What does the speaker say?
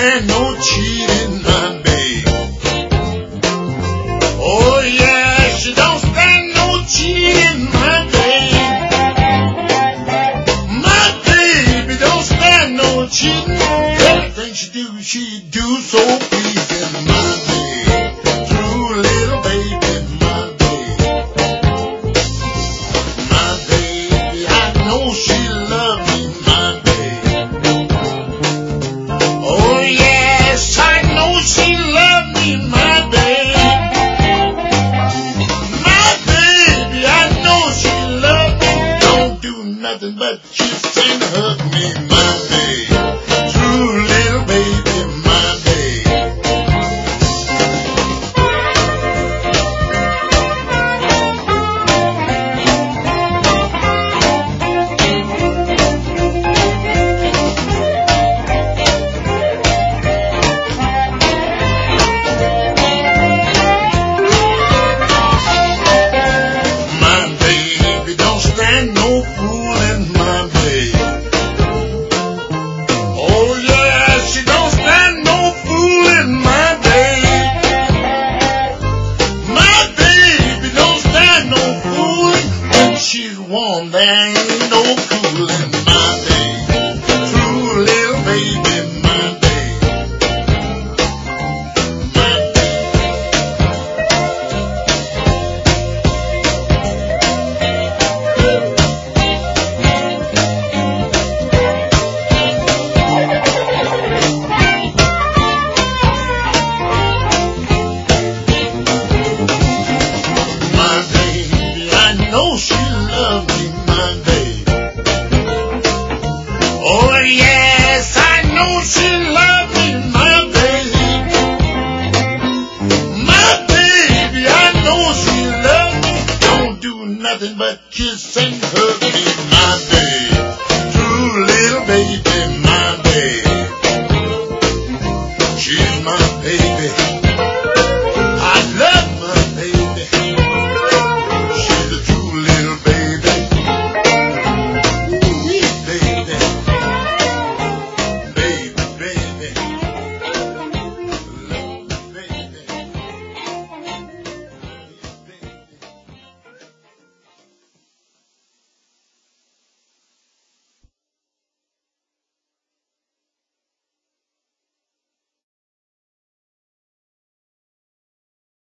stand no cheating, my babe. Oh yeah, she don't stand no cheating, my babe. My baby don't stand no cheating. Everything she do so pleasing, my babe. True little baby, my babe. My baby, I know she love me, my babe. Oh yes, I know she love me, my babe. My baby, I know she love me. Don't do nothing but kiss and hug me, my babe. True little baby, my babe. My baby don't stand no fooling, my babe. Oh yeah, she don't stand no fooling, my babe. My baby don't stand no fooling. When she's warm, there ain't no cooling, my babe. True little baby, my babe. My My baby, I know she love me, my babe. Oh yes, I know she love me, my babe. My baby, I know she love me. Don't do nothing but kiss and hug.